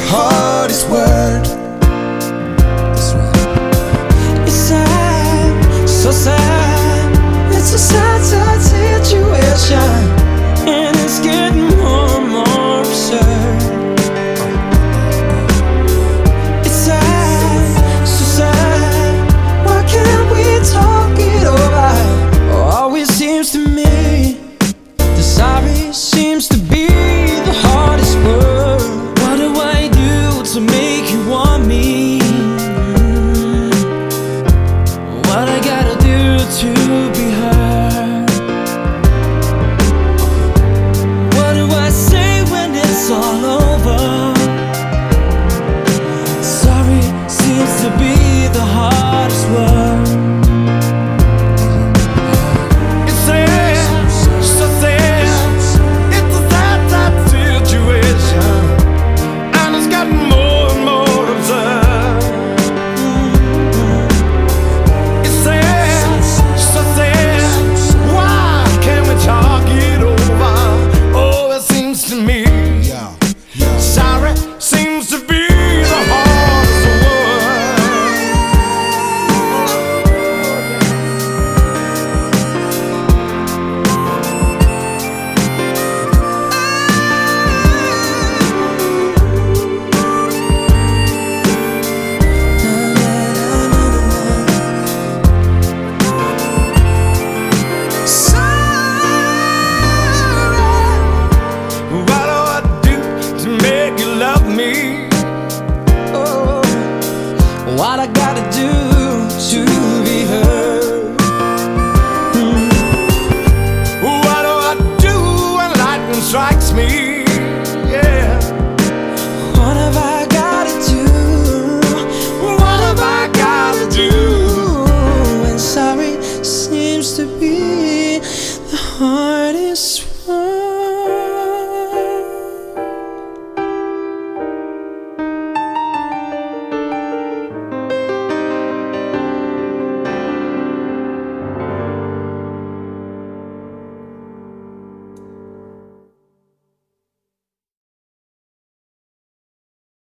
hardest word. That's right. It's sad, so sad. It's a sad, sad situation, and it's getting more and more absurd. It's sad, so sad. Why can't we talk it over? Always seems to me the sorry seems to be the hardest word. What do I do to make you want me? What I gotta do to be heard? What do I say when it's all over? Sorry seems to be the hardest word.